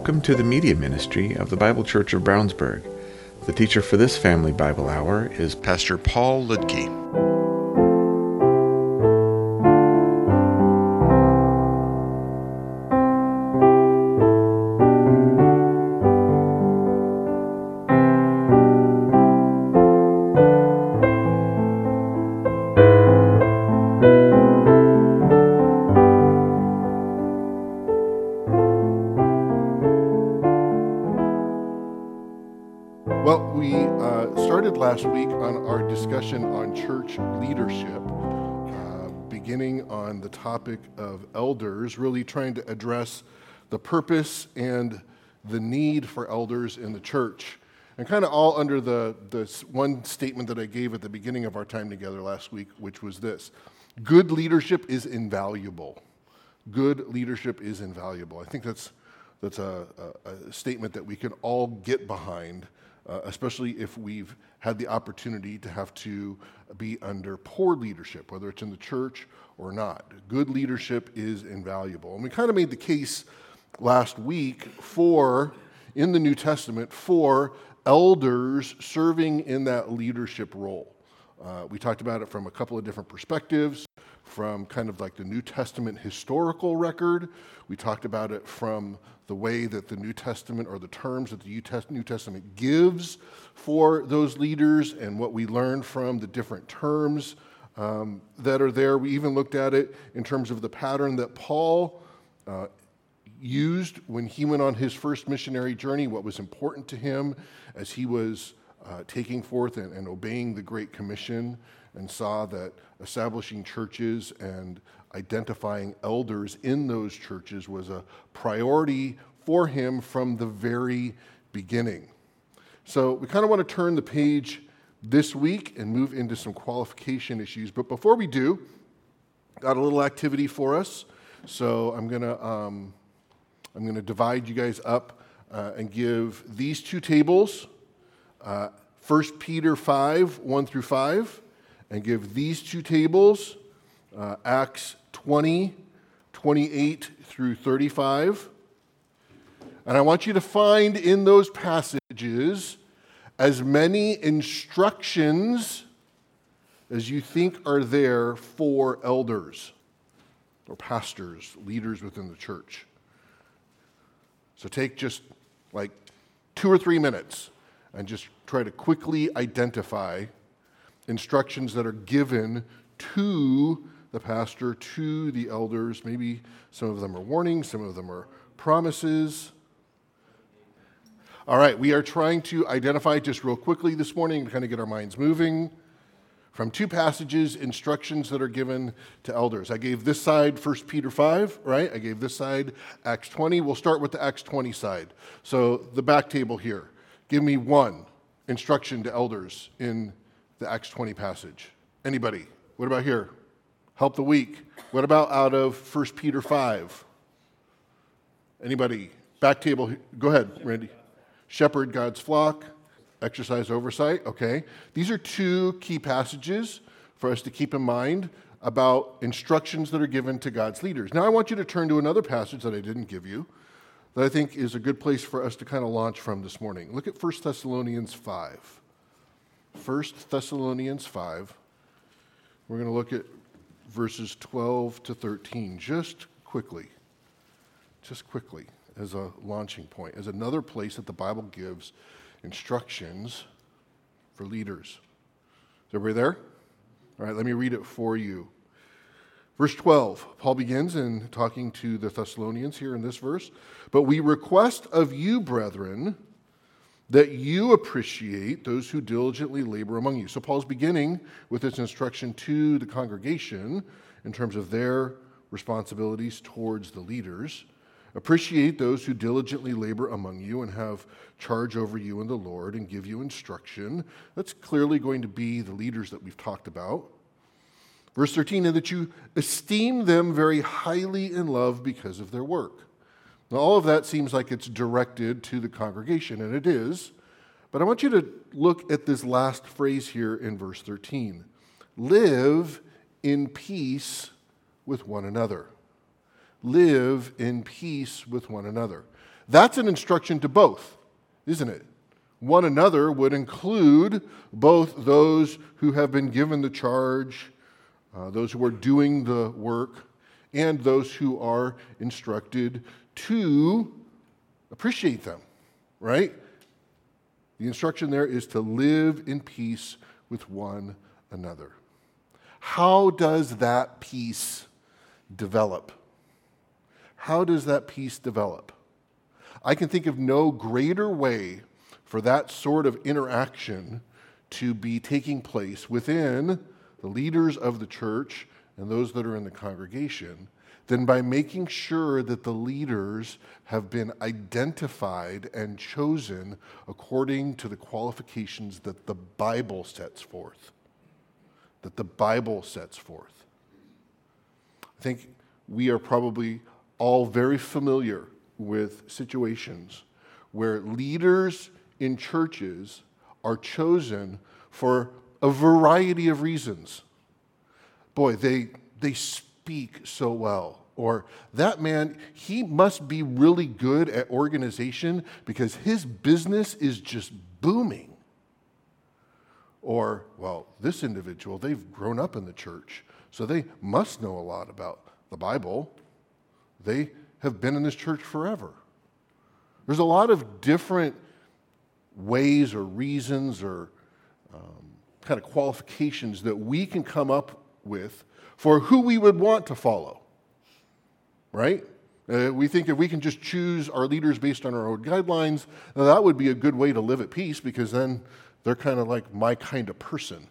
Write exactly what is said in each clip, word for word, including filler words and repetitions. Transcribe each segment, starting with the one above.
Welcome to the media ministry of the Bible Church of Brownsburg. The teacher for this Family Bible Hour is Pastor Paul Ludke. Last week on our discussion on church leadership, uh, beginning on the topic of elders, really trying to address the purpose and the need for elders in the church. And kind of all under the, the one statement that I gave at the beginning of our time together last week, which was this: good leadership is invaluable. Good leadership is invaluable. I think that's, that's a, a, a statement that we can all get behind. Uh, especially if we've had the opportunity to have to be under poor leadership, whether it's in the church or not. Good leadership is invaluable. And we kind of made the case last week for, in the New Testament, for elders serving in that leadership role. Uh, we talked about it from a couple of different perspectives, from kind of like the New Testament historical record. We talked about it from the way that the New Testament, or the terms that the New Testament gives for those leaders, and what we learned from the different terms um, that are there. We even looked at it in terms of the pattern that Paul uh, used when he went on his first missionary journey, what was important to him as he was uh, taking forth and, and obeying the Great Commission, and saw that establishing churches and identifying elders in those churches was a priority for him from the very beginning. So we kind of want to turn the page this week and move into some qualification issues. But before we do, got a little activity for us. So I'm gonna um, I'm gonna divide you guys up uh, and give these two tables, uh, First Peter five, one through five, and give these two tables, uh, Acts twenty, twenty-eight through thirty-five. And I want you to find in those passages as many instructions as you think are there for elders or pastors, leaders within the church. So take just like two or three minutes and just try to quickly identify instructions that are given to the pastor, to the elders. Maybe some of them are warnings, some of them are promises. All right, we are trying to identify just real quickly this morning to kind of get our minds moving from two passages, instructions that are given to elders. I gave this side First Peter five, right? I gave this side Acts twenty. We'll start with the Acts twenty side. So the back table here. Give me one instruction to elders in the Acts twenty passage. Anybody? What about here? Help the weak. What about out of First Peter five? Anybody? Back table. Go ahead, Randy. Shepherd God's flock, exercise oversight. Okay. These are two key passages for us to keep in mind about instructions that are given to God's leaders. Now I want you to turn to another passage that I didn't give you that I think is a good place for us to kind of launch from this morning. Look at First Thessalonians five. First Thessalonians five. We're going to look at verses twelve to thirteen just quickly. Just quickly as a launching point, as another place that the Bible gives instructions for leaders. Is everybody there? All right, let me read it for you. Verse twelve, Paul begins in talking to the Thessalonians here in this verse. But we request of you, brethren, that you appreciate those who diligently labor among you. So Paul's beginning with this instruction to the congregation in terms of their responsibilities towards the leaders. Appreciate those who diligently labor among you and have charge over you in the Lord and give you instruction. That's clearly going to be the leaders that we've talked about. Verse thirteen, and that you esteem them very highly in love because of their work. Now, all of that seems like it's directed to the congregation, and it is. But I want you to look at this last phrase here in verse thirteen. Live in peace with one another. Live in peace with one another. That's an instruction to both, isn't it? One another would include both those who have been given the charge, uh, those who are doing the work, and those who are instructed to appreciate them, right? The instruction there is to live in peace with one another. How does that peace develop? How does that peace develop? I can think of no greater way for that sort of interaction to be taking place within the leaders of the church and those that are in the congregation than by making sure that the leaders have been identified and chosen according to the qualifications that the Bible sets forth. That the Bible sets forth. I think we are probably all very familiar with situations where leaders in churches are chosen for a variety of reasons. Boy, they they speak so well. Or that man, he must be really good at organization because his business is just booming. Or, well, this individual, they've grown up in the church, so they must know a lot about the Bible. They have been in this church forever. There's a lot of different ways or reasons or um, kind of qualifications that we can come up with for who we would want to follow, right? Uh, we think if we can just choose our leaders based on our own guidelines, now that would be a good way to live at peace because then they're kind of like my kind of person.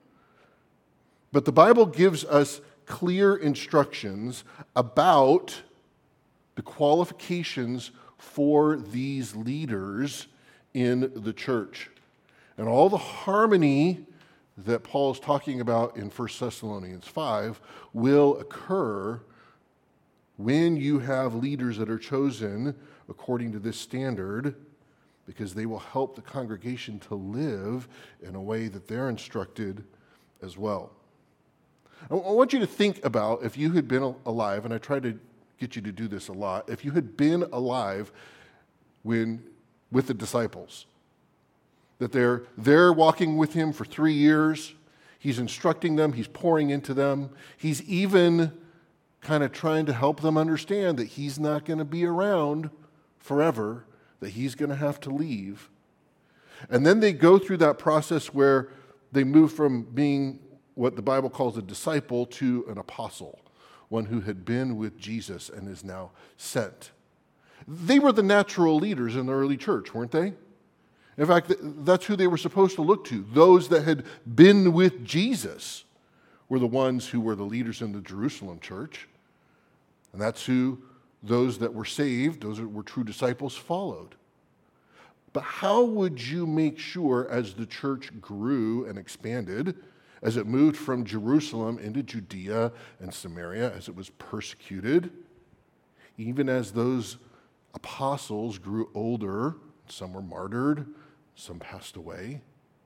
But the Bible gives us clear instructions about the qualifications for these leaders in the church. And all the harmony that Paul is talking about in First Thessalonians five will occur when you have leaders that are chosen according to this standard, because they will help the congregation to live in a way that they're instructed as well. I want you to think about if you had been alive, and I try to get you to do this a lot, if you had been alive when with the disciples, that they're they're walking with him for three years, he's instructing them, he's pouring into them, he's even kind of trying to help them understand that he's not going to be around forever, that he's going to have to leave. And then they go through that process where they move from being what the Bible calls a disciple to an apostle, one who had been with Jesus and is now sent. They were the natural leaders in the early church, weren't they? In fact, that's who they were supposed to look to. Those that had been with Jesus were the ones who were the leaders in the Jerusalem church. And that's who those that were saved, those that were true disciples, followed. But how would you make sure as the church grew and expanded, as it moved from Jerusalem into Judea and Samaria, as it was persecuted, even as those apostles grew older, some were martyred, some passed away,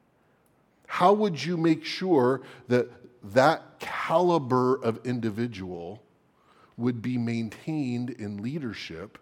how would you make sure that that caliber of individual would be maintained in leadership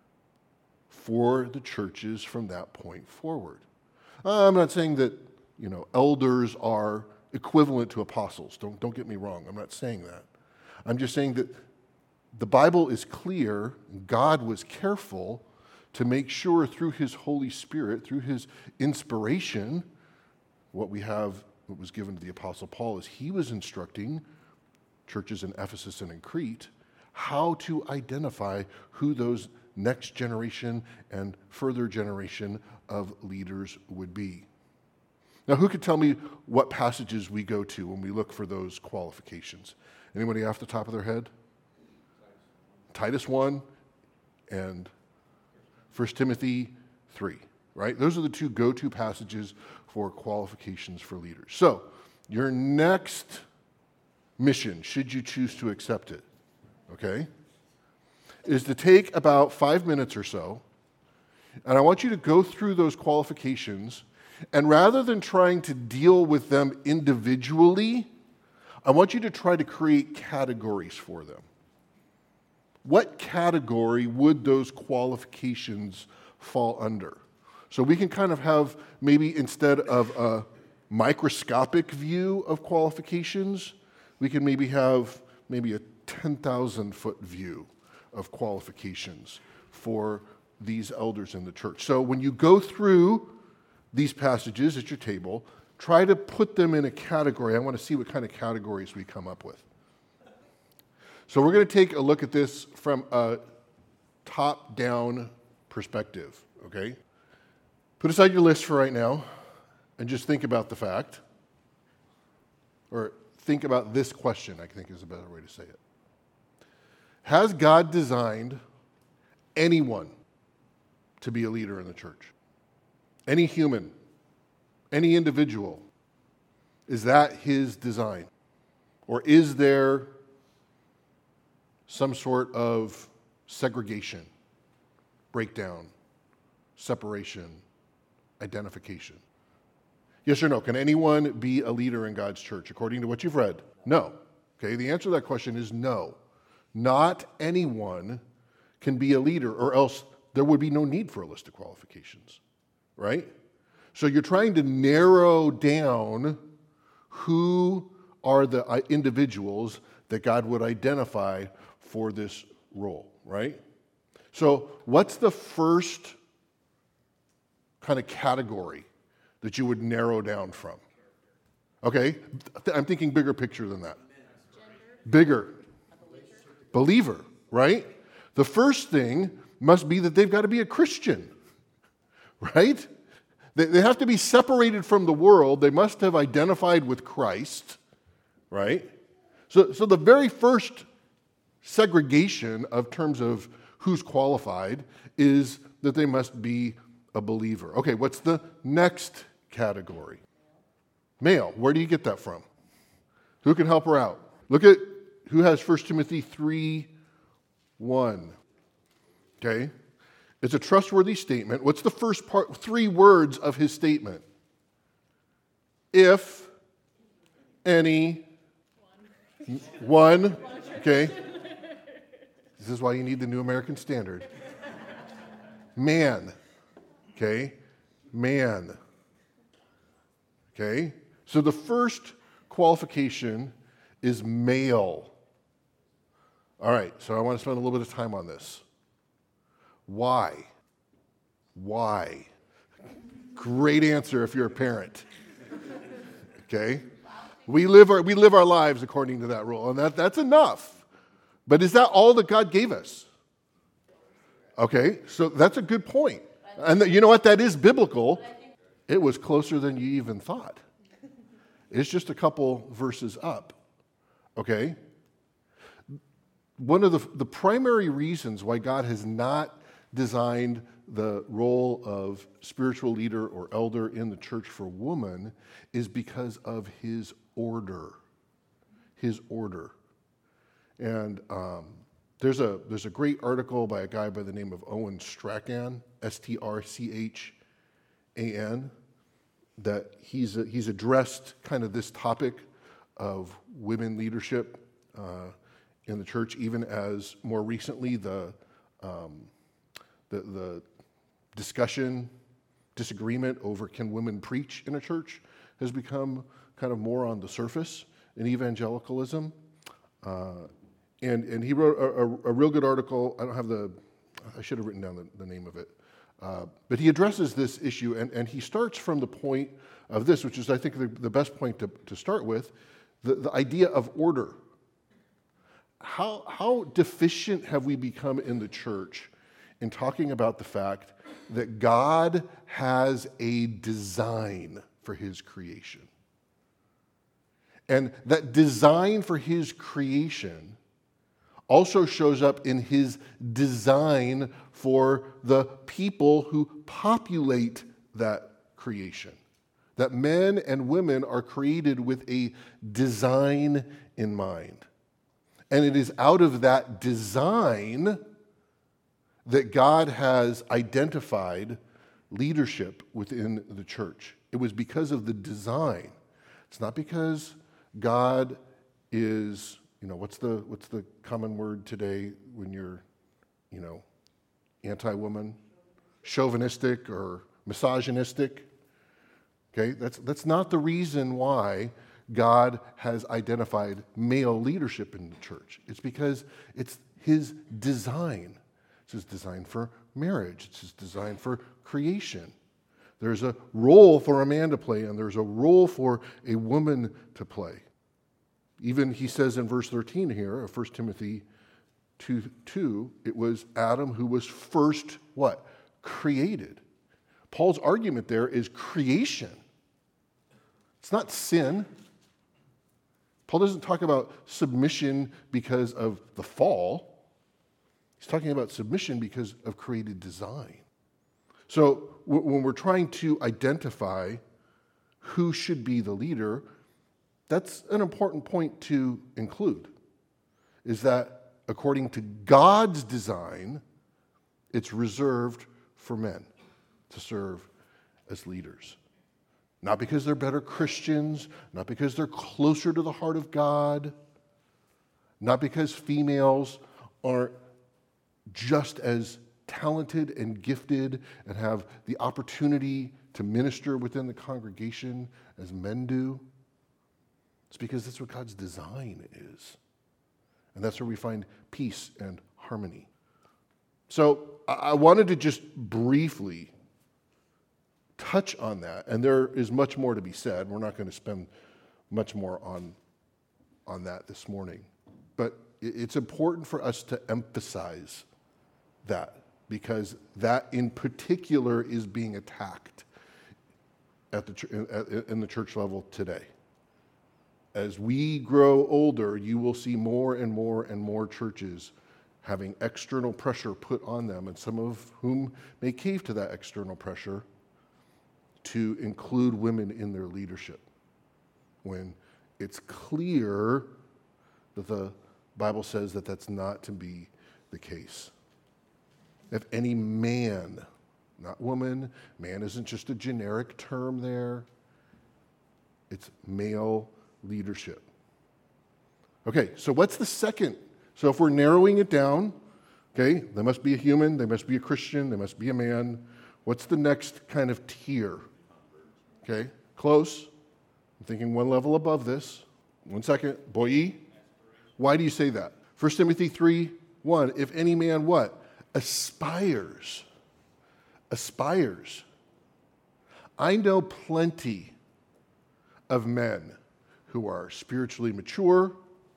for the churches from that point forward? I'm not saying that, you know, elders are equivalent to apostles. Don't, don't get me wrong. I'm not saying that. I'm just saying that the Bible is clear. God was careful to make sure through his Holy Spirit, through his inspiration, what we have, what was given to the Apostle Paul, is he was instructing churches in Ephesus and in Crete how to identify who those next generation and further generation of leaders would be. Now, who could tell me what passages we go to when we look for those qualifications? Anybody off the top of their head? Titus one and First Timothy three, right? Those are the two go-to passages for qualifications for leaders. So, your next mission, should you choose to accept it, okay, is to take about five minutes or so, and I want you to go through those qualifications, and rather than trying to deal with them individually, I want you to try to create categories for them. what category would those qualifications fall under? So we can kind of have maybe instead of a microscopic view of qualifications, we can maybe have maybe a ten thousand foot view of qualifications for these elders in the church. So when you go through these passages at your table, try to put them in a category. I want to see what kind of categories we come up with. So we're going to take a look at this from a top-down perspective, okay? Put aside your list for right now and just think about the fact, or think about this question, I think is a better way to say it. Has God designed anyone to be a leader in the church? Any human, any individual, is that his design? Or is there some sort of segregation, breakdown, separation, identification? Yes or no? Can anyone be a leader in God's church according to what you've read? No. Okay, the answer to that question is no. Not anyone can be a leader, or else there would be no need for a list of qualifications, right? So you're trying to narrow down who are the individuals that God would identify for this role, right? So what's the first kind of category that you would narrow down from? Okay, I'm thinking bigger picture than that. Bigger. Believer, right? The first thing must be that they've got to be a Christian, right? They, they have to be separated from the world. They must have identified with Christ, right? So, so the very first segregation of terms of who's qualified is that they must be a believer. Okay, what's the next category? Male. Where do you get that from? Who can help her out? Look at who has First Timothy three one. Okay? It's a trustworthy statement. What's the first part, three words of his statement? If any one, okay? This is why you need the New American Standard. Man, okay? Man. Okay? So the first qualification is male. All right, so I want to spend a little bit of time on this. Why? Why? Great answer if you're a parent. Okay? We live our we live our lives according to that rule, and that, that's enough. But is that all that God gave us? Okay, so that's a good point. And you know what? That is biblical. It was closer than you even thought. It's just a couple verses up. Okay? One of the, the primary reasons why God has not designed the role of spiritual leader or elder in the church for woman is because of his order. His order. And um, there's a there's a great article by a guy by the name of Owen Strachan, S T R C H A N, that he's he's addressed kind of this topic of women leadership uh, in the church, even as more recently the um, the, the discussion, disagreement over can women preach in a church has become kind of more on the surface in evangelicalism. Uh, and and he wrote a, a, a real good article. I don't have the, I should have written down the, the name of it. Uh, but he addresses this issue, and, and he starts from the point of this, which is, I think, the, the best point to, to start with, the, the idea of order. How, how deficient have we become in the church in talking about the fact that God has a design for his creation? And that design for his creation also shows up in his design for the people who populate that creation. That men and women are created with a design in mind. And it is out of that design that God has identified leadership within the church. It was because of the design. It's not because God is you know, what's the what's the common word today when you're, you know, anti-woman? Chauvinistic or misogynistic. Okay, that's that's not the reason why God has identified male leadership in the church. It's because it's his design. It's his design for marriage. It's his design for creation. There's a role for a man to play, and there's a role for a woman to play. Even he says in verse thirteen here of First Timothy two two, it was Adam who was first what? Created. Paul's argument there is creation. It's not sin. Paul doesn't talk about submission because of the fall. He's talking about submission because of created design. So when we're trying to identify who should be the leader, that's an important point to include, is that according to God's design, it's reserved for men to serve as leaders. Not because they're better Christians, not because they're closer to the heart of God, not because females aren't just as talented and gifted and have the opportunity to minister within the congregation as men do. It's because that's what God's design is. And that's where we find peace and harmony. So I wanted to just briefly touch on that, and there is much more to be said. We're not going to spend much more on, on that this morning. But it's important for us to emphasize that, because that in particular is being attacked at the, in the church level today. As we grow older, you will see more and more and more churches having external pressure put on them, and some of whom may cave to that external pressure to include women in their leadership, when it's clear that the Bible says that that's not to be the case. If any man, not woman, man isn't just a generic term there, it's male leadership. Okay, so what's the second? So if we're narrowing it down, okay, they must be a human, they must be a Christian, they must be a man. What's the next kind of tier? Okay, close. I'm thinking one level above this. One second. Boy, why do you say that? First Timothy three one, if any man what? Aspires. Aspires. I know plenty of men who are spiritually mature,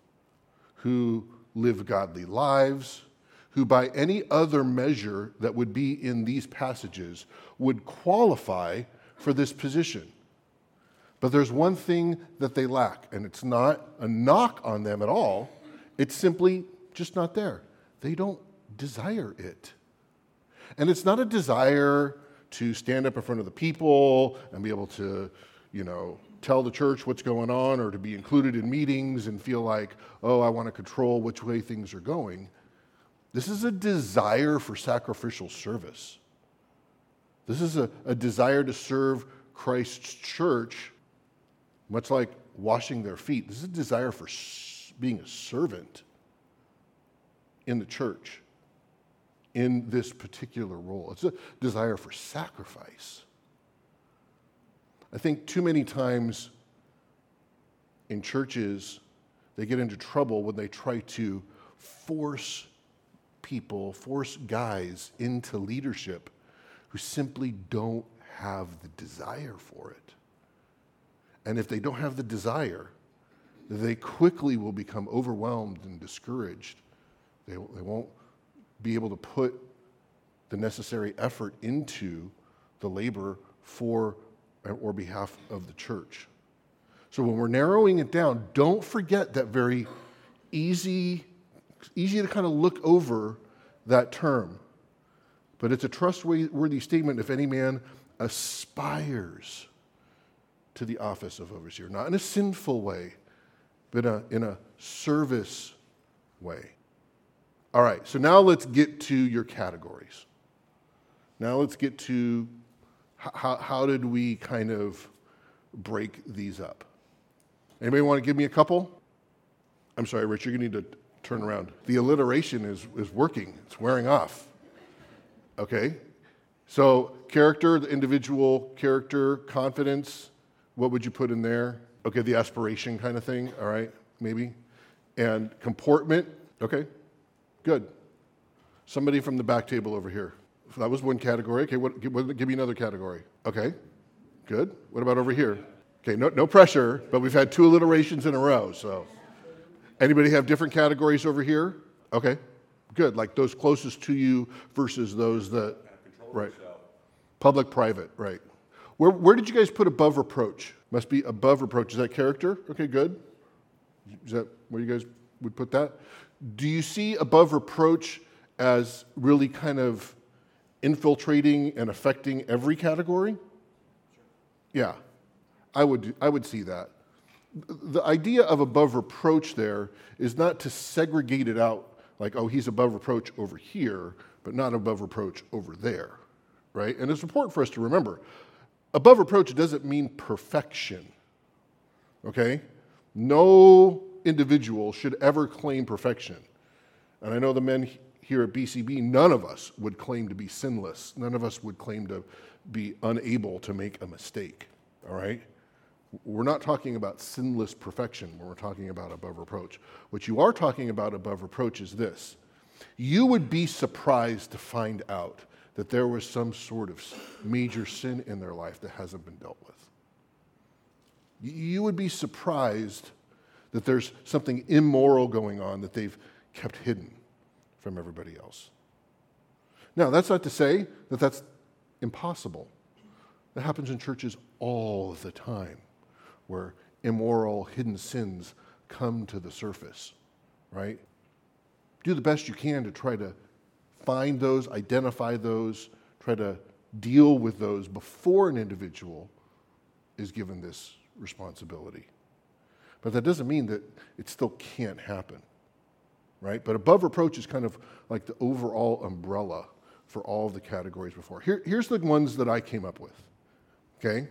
who live godly lives, who by any other measure that would be in these passages would qualify for this position. But there's one thing that they lack, and it's not a knock on them at all. It's simply just not there. They don't desire it. And it's not a desire to stand up in front of the people and be able to, you know, tell the church what's going on, or to be included in meetings and feel like, oh, I want to control which way things are going. This is a desire for sacrificial service. This is a, a desire to serve Christ's church, much like washing their feet. This is a desire for s- being a servant in the church in this particular role. It's a desire for sacrifice. I think too many times in churches, they get into trouble when they try to force people, force guys into leadership who simply don't have the desire for it. And if they don't have the desire, they quickly will become overwhelmed and discouraged. They, they won't be able to put the necessary effort into the labor for or behalf of the church. So when we're narrowing it down, don't forget that very easy, easy to kind of look over that term. But it's a trustworthy statement if any man aspires to the office of overseer, not in a sinful way, but a, in a service way. All right, so now let's get to your categories. Now let's get to how, how did we kind of break these up? Anybody want to give me a couple? I'm sorry, Rich, you're going to need to turn around. The alliteration is, is working. It's wearing off. Okay? So character, the individual character, confidence, what would you put in there? Okay, the aspiration kind of thing, all right, maybe. And comportment, okay, good. Somebody from the back table over here. So that was one category. Okay, what, give, what, give me another category. Okay, good. What about over here? Okay, no, no pressure, but we've had two alliterations in a row, so. Anybody have different categories over here? Okay, good. Like those closest to you versus those that, right. Public, private, right. Where, where did you guys put above reproach? Must be above reproach. Is that character? Okay, good. Is that where you guys would put that? Do you see above reproach as really kind of infiltrating and affecting every category? Yeah, I would, I would see that. The idea of above reproach there is not to segregate it out like, oh, he's above reproach over here, but not above reproach over there, right? And it's important for us to remember, above reproach doesn't mean perfection, okay? No individual should ever claim perfection. And I know the men here at B C B, none of us would claim to be sinless. None of us would claim to be unable to make a mistake, all right? We're not talking about sinless perfection when we're talking about above reproach. What you are talking about above reproach is this. You would be surprised to find out that there was some sort of major sin in their life that hasn't been dealt with. You would be surprised that there's something immoral going on that they've kept hidden from everybody else. Now, that's not to say that that's impossible. That happens in churches all the time, where immoral, hidden sins come to the surface, right? Do the best you can to try to find those, identify those, try to deal with those before an individual is given this responsibility. But that doesn't mean that it still can't happen, right? But above reproach is kind of like the overall umbrella for all of the categories before. Here, here's the ones that I came up with, okay?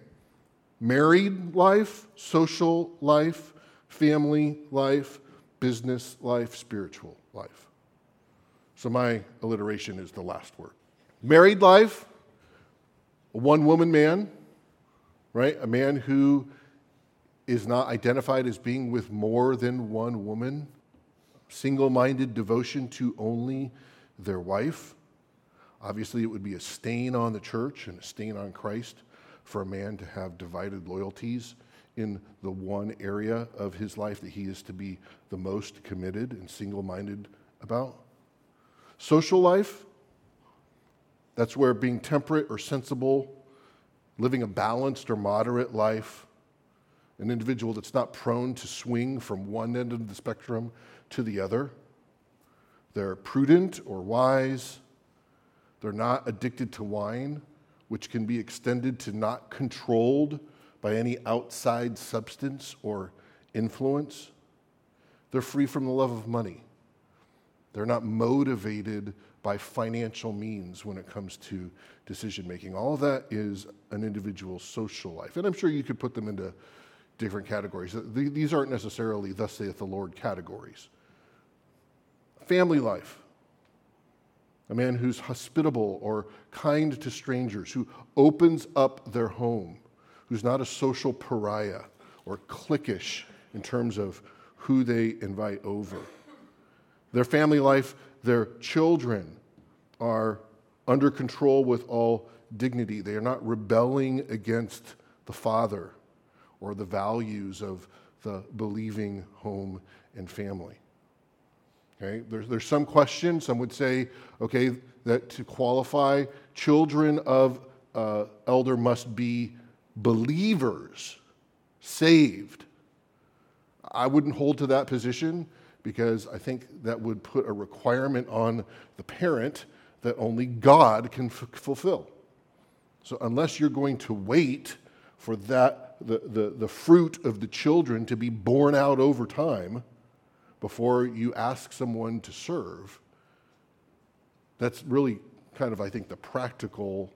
Married life, social life, family life, business life, spiritual life. So my alliteration is the last word. Married life, a one-woman man, right? A man who is not identified as being with more than one woman. Single-minded devotion to only their wife. Obviously, it would be a stain on the church and a stain on Christ for a man to have divided loyalties in the one area of his life that he is to be the most committed and single-minded about. Social life, that's where being temperate or sensible, living a balanced or moderate life, an individual that's not prone to swing from one end of the spectrum to the other. They're prudent or wise. They're not addicted to wine, which can be extended to not controlled by any outside substance or influence. They're free from the love of money. They're not motivated by financial means when it comes to decision making. All of that is an individual's social life. And I'm sure you could put them into different categories. These aren't necessarily thus saith the Lord categories. Family life. A man who's hospitable or kind to strangers, who opens up their home, who's not a social pariah or cliquish in terms of who they invite over. Their family life, their children are under control with all dignity. They are not rebelling against the father or the values of the believing home and family. Okay, there's, there's some question. Some would say, okay, that to qualify, children of uh, elder must be believers, saved. I wouldn't hold to that position because I think that would put a requirement on the parent that only God can f- fulfill. So unless you're going to wait for that, the, the, the fruit of the children to be born out over time before you ask someone to serve, that's really kind of, I think, the practical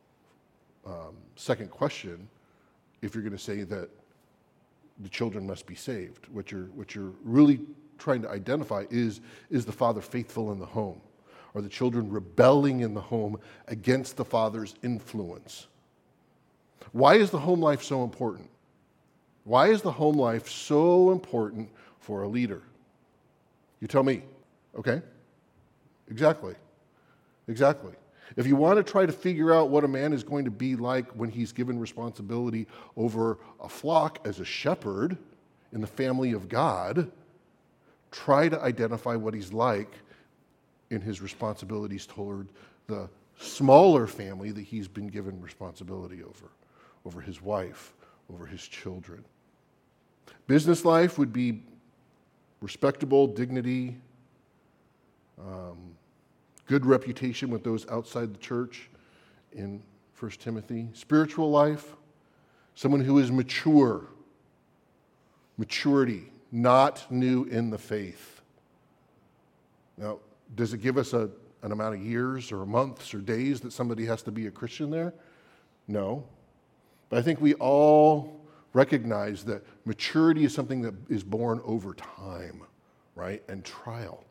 um, second question if you're going to say that the children must be saved. What you're, what you're really trying to identify is, is the father faithful in the home? Are the children rebelling in the home against the father's influence? Why is the home life so important? Why is the home life so important for a leader? You tell me. Okay? Exactly. Exactly. If you want to try to figure out what a man is going to be like when he's given responsibility over a flock as a shepherd in the family of God, try to identify what he's like in his responsibilities toward the smaller family that he's been given responsibility over, over his wife, over his children. Business life would be respectable, dignity, um, good reputation with those outside the church in First Timothy. Spiritual life, someone who is mature, maturity, not new in the faith. Now, does it give us a, an amount of years or months or days that somebody has to be a Christian there? No. But I think we all recognize that maturity is something that is born over time, right? And trial.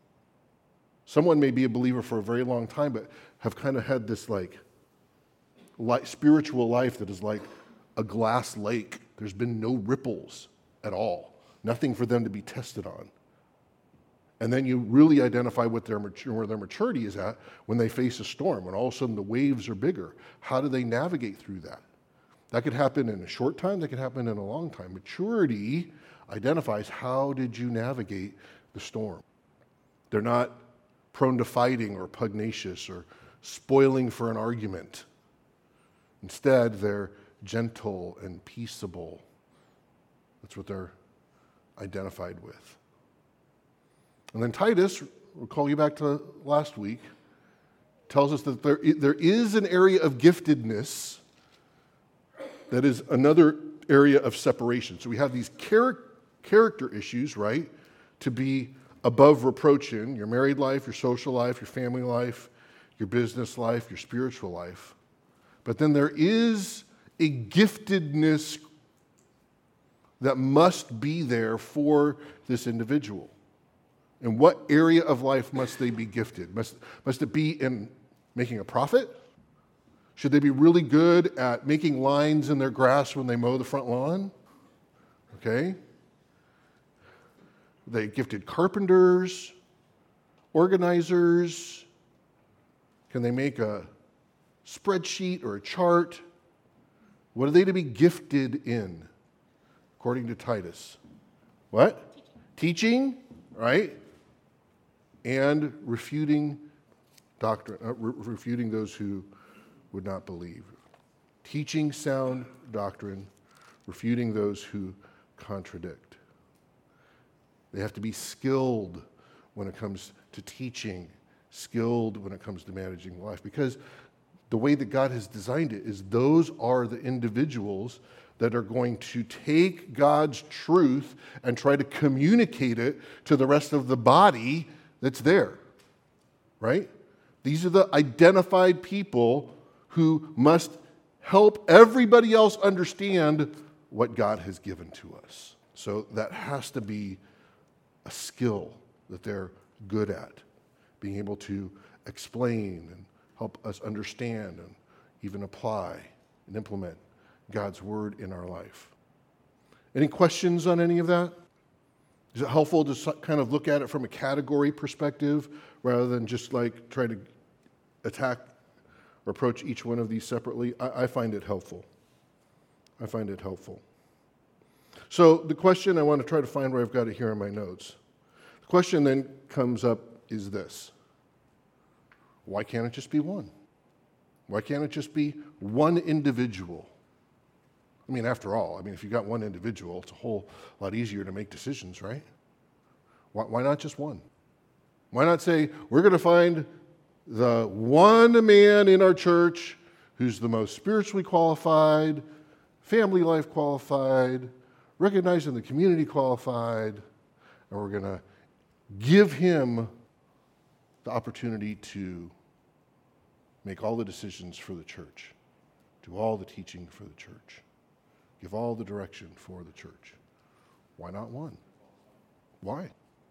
Someone may be a believer for a very long time, but have kind of had this like life, spiritual life that is like a glass lake. There's been no ripples at all. Nothing for them to be tested on. And then you really identify what their mature, where their maturity is at when they face a storm, when all of a sudden the waves are bigger. How do they navigate through that? That could happen in a short time, that could happen in a long time. Maturity identifies how did you navigate the storm. They're not prone to fighting or pugnacious or spoiling for an argument. Instead, they're gentle and peaceable. That's what they're identified with. And then Titus, we'll call you back to last week, tells us that there, there is an area of giftedness that is another area of separation. So we have these char- character issues, right, to be above reproach in your married life, your social life, your family life, your business life, your spiritual life. But then there is a giftedness that must be there for this individual. In what area of life must they be gifted? Must, must it be in making a profit? Should they be really good at making lines in their grass when they mow the front lawn? Okay. Are they gifted carpenters, organizers? Can they make a spreadsheet or a chart? What are they to be gifted in, according to Titus? What? Teaching, right? And refuting doctrine, uh, re- refuting those who would not believe. Teaching sound doctrine, refuting those who contradict. They have to be skilled when it comes to teaching, skilled when it comes to managing life, because the way that God has designed it is those are the individuals that are going to take God's truth and try to communicate it to the rest of the body that's there, right? These are the identified people who must help everybody else understand what God has given to us. So that has to be a skill that they're good at, being able to explain and help us understand and even apply and implement God's word in our life. Any questions on any of that? Is it helpful to kind of look at it from a category perspective rather than just like try to attack or approach each one of these separately? I, I find it helpful. I find it helpful. So the question I want to try to find where I've got it here in my notes. The question then comes up is this. Why can't it just be one? Why can't it just be one individual? I mean, after all, I mean, if you've got one individual, it's a whole lot easier to make decisions, right? Why, why not just one? Why not say, we're going to find the one man in our church who's the most spiritually qualified, family life qualified, recognized in the community qualified, and we're going to give him the opportunity to make all the decisions for the church, do all the teaching for the church, give all the direction for the church. Why not one? Why?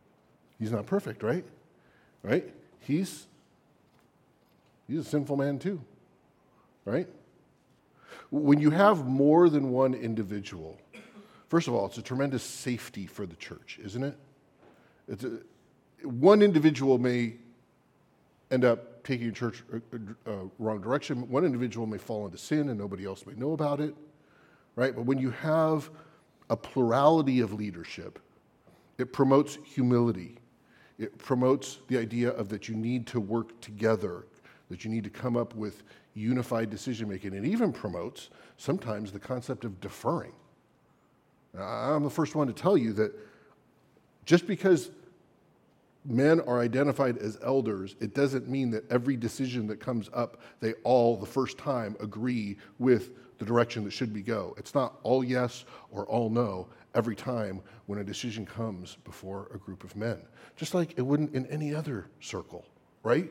He's not perfect, right? Right? He's he's a sinful man too, right? When you have more than one individual, first of all, it's a tremendous safety for the church, isn't it? It's a, one individual may end up taking a church a, a wrong direction. One individual may fall into sin and nobody else may know about it, right? But when you have a plurality of leadership, it promotes humility. It promotes the idea of that you need to work together, that you need to come up with unified decision making. It even promotes sometimes the concept of deferring. Now, I'm the first one to tell you that just because men are identified as elders, it doesn't mean that every decision that comes up, they all the first time agree with the direction that should be go. It's not all yes or all no every time when a decision comes before a group of men, just like it wouldn't in any other circle, right?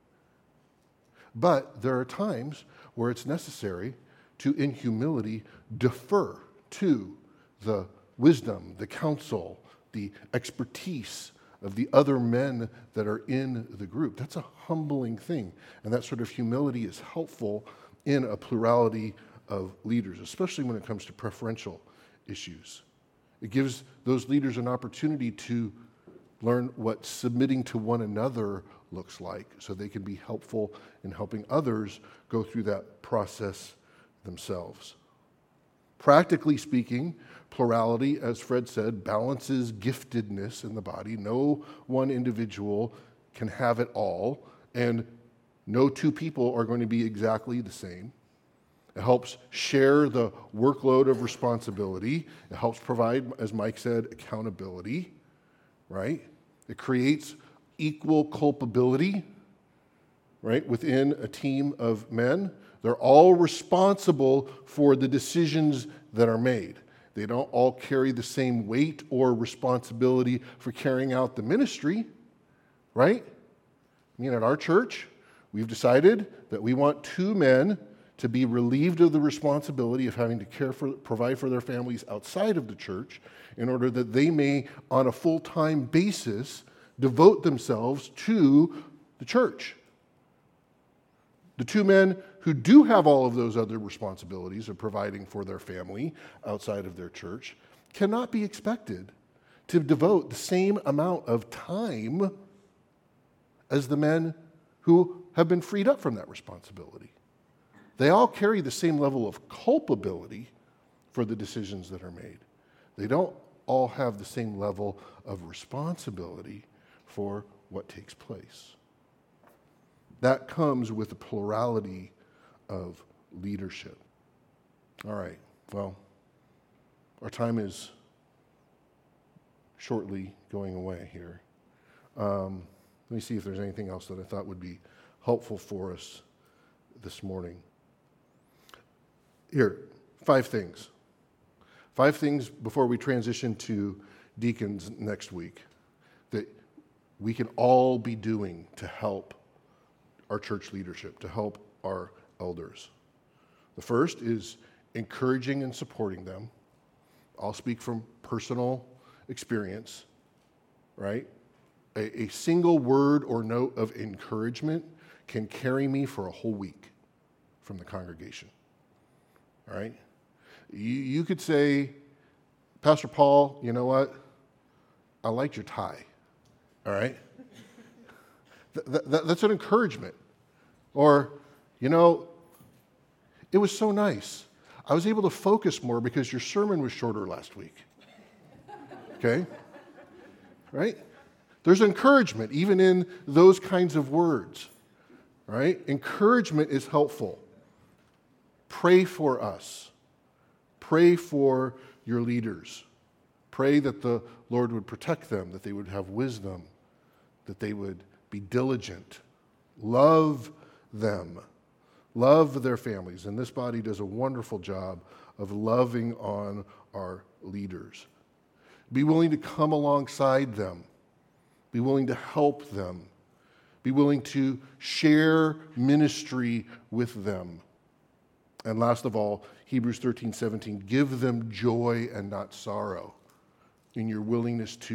But there are times where it's necessary to, in humility, defer to the wisdom, the counsel, the expertise of the other men that are in the group. That's a humbling thing. And that sort of humility is helpful in a plurality of leaders, especially when it comes to preferential issues. It gives those leaders an opportunity to learn what submitting to one another looks like so they can be helpful in helping others go through that process themselves. Practically speaking, plurality, as Fred said, balances giftedness in the body. No one individual can have it all, and no two people are going to be exactly the same. It helps share the workload of responsibility. It helps provide, as Mike said, accountability, right? It creates equal culpability, right, within a team of men. They're all responsible for the decisions that are made. They don't all carry the same weight or responsibility for carrying out the ministry, right? I mean, at our church, we've decided that we want two men to be relieved of the responsibility of having to care for, provide for their families outside of the church in order that they may, on a full-time basis, devote themselves to the church. The two men who do have all of those other responsibilities of providing for their family outside of their church cannot be expected to devote the same amount of time as the men who have been freed up from that responsibility. They all carry the same level of culpability for the decisions that are made. They don't all have the same level of responsibility for what takes place. That comes with a plurality of leadership. All right, well, our time is shortly going away here. Um, let me see if there's anything else that I thought would be helpful for us this morning. Here, five things. Five things before we transition to deacons next week that we can all be doing to help our church leadership, to help our elders. The first is encouraging and supporting them. I'll speak from personal experience, right? A, a single word or note of encouragement can carry me for a whole week from the congregation. All right? You, you could say, Pastor Paul, you know what? I liked your tie. All right? Th- th- that's an encouragement. Or, you know, it was so nice. I was able to focus more because your sermon was shorter last week. Okay? Right? There's encouragement even in those kinds of words. Right? Encouragement is helpful. Pray for us. Pray for your leaders. Pray that the Lord would protect them, that they would have wisdom, that they would be diligent. Love them. Love their families. And this body does a wonderful job of loving on our leaders. Be willing to come alongside them. Be willing to help them. Be willing to share ministry with them. And last of all, Hebrews thirteen seventeen, give them joy and not sorrow in your willingness to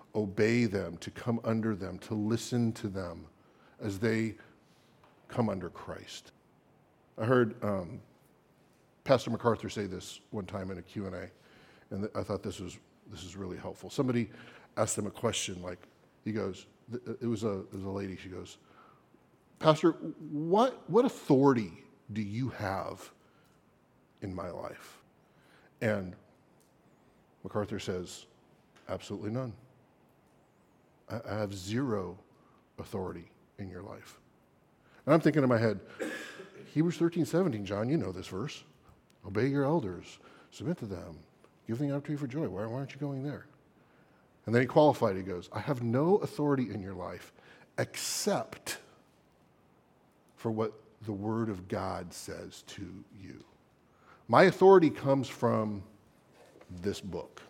obey them, to come under them, to listen to them as they come under Christ. I heard um, Pastor MacArthur say this one time in a Q and A, and th- I thought this was this is really helpful. Somebody asked him a question, like, he goes, it was a, it was a lady, she goes, Pastor, what, what authority do you have in my life? And MacArthur says, absolutely none. I, I have zero authority in your life. And I'm thinking in my head, Hebrews thirteen seventeen, John, you know this verse. Obey your elders, submit to them, give them the opportunity for joy. Why, why aren't you going there? And then he qualified, he goes, I have no authority in your life except for what the Word of God says to you. My authority comes from this book.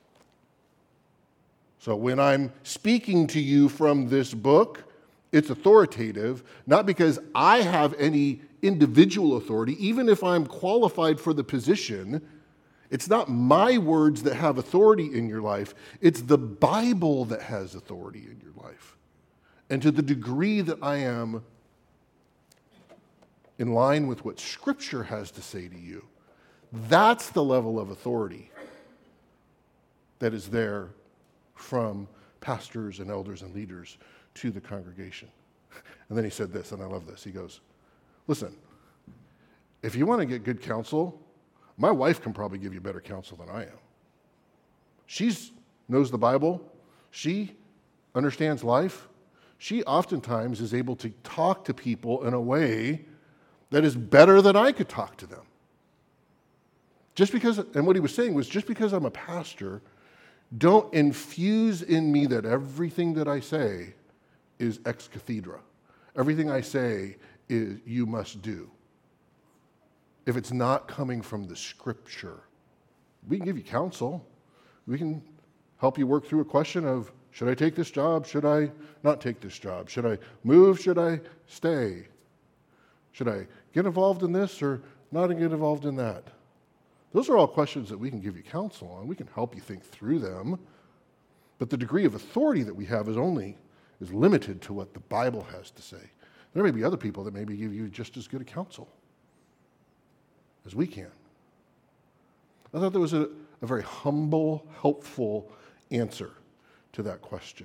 So when I'm speaking to you from this book, it's authoritative, not because I have any individual authority, even if I'm qualified for the position. It's not my words that have authority in your life. It's the Bible that has authority in your life. And to the degree that I am in line with what Scripture has to say to you, that's the level of authority that is there from pastors and elders and leaders to the congregation. And then he said this, and I love this. He goes, listen, if you want to get good counsel, my wife can probably give you better counsel than I am. She knows the Bible. She understands life. She oftentimes is able to talk to people in a way that is better than I could talk to them. Just because, and what he was saying was, just because I'm a pastor, don't infuse in me that everything that I say is ex cathedra. Everything I say is you must do. If it's not coming from the Scripture, we can give you counsel. We can help you work through a question of, should I take this job? Should I not take this job? Should I move? Should I stay? Should I get involved in this or not get involved in that? Those are all questions that we can give you counsel on. We can help you think through them. But the degree of authority that we have is only is limited to what the Bible has to say. There may be other people that maybe give you just as good a counsel as we can. I thought there was a, a very humble, helpful answer to that question.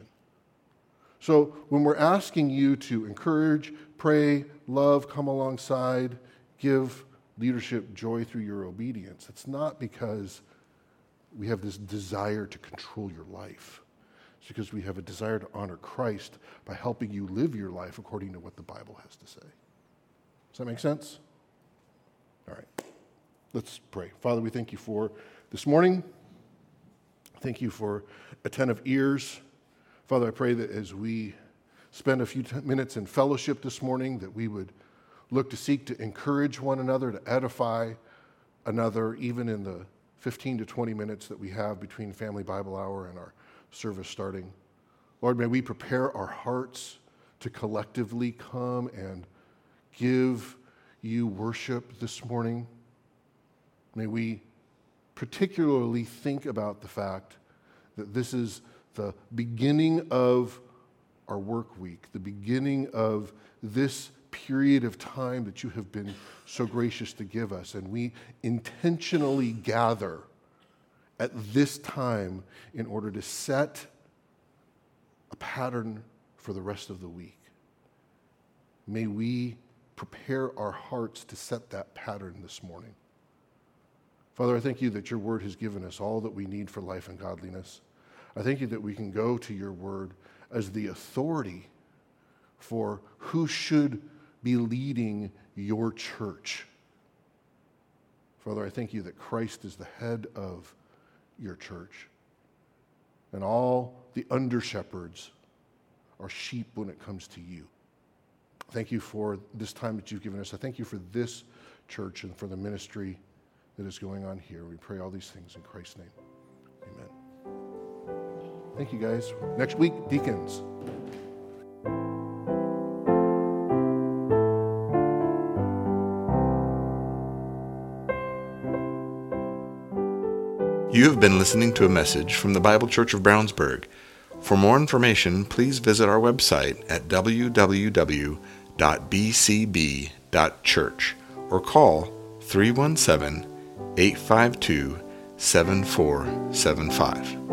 So when we're asking you to encourage, pray, love, come alongside, give leadership joy through your obedience, it's not because we have this desire to control your life. It's because we have a desire to honor Christ by helping you live your life according to what the Bible has to say. Does that make sense? All right. Let's pray. Father, we thank you for this morning. Thank you for attentive ears. Father, I pray that as we spend a few t- minutes in fellowship this morning, that we would look to seek to encourage one another, to edify another, even in the fifteen to twenty minutes that we have between Family Bible Hour and our service starting. Lord, may we prepare our hearts to collectively come and give you worship this morning. May we particularly think about the fact that this is the beginning of our work week, the beginning of this period of time that you have been so gracious to give us. And we intentionally gather at this time in order to set a pattern for the rest of the week. May we prepare our hearts to set that pattern this morning. Father, I thank you that your word has given us all that we need for life and godliness. I thank you that we can go to your word as the authority for who should be leading your church. Father, I thank you that Christ is the head of your church, and all the under-shepherds are sheep when it comes to you. Thank you for this time that you've given us. I thank you for this church and for the ministry that is going on here. We pray all these things in Christ's name. Amen. Thank you, guys. Next week, deacons. You have been listening to a message from the Bible Church of Brownsburg. For more information, please visit our website at w w w dot b c b dot church or call three one seven, eight five two, seven four seven five.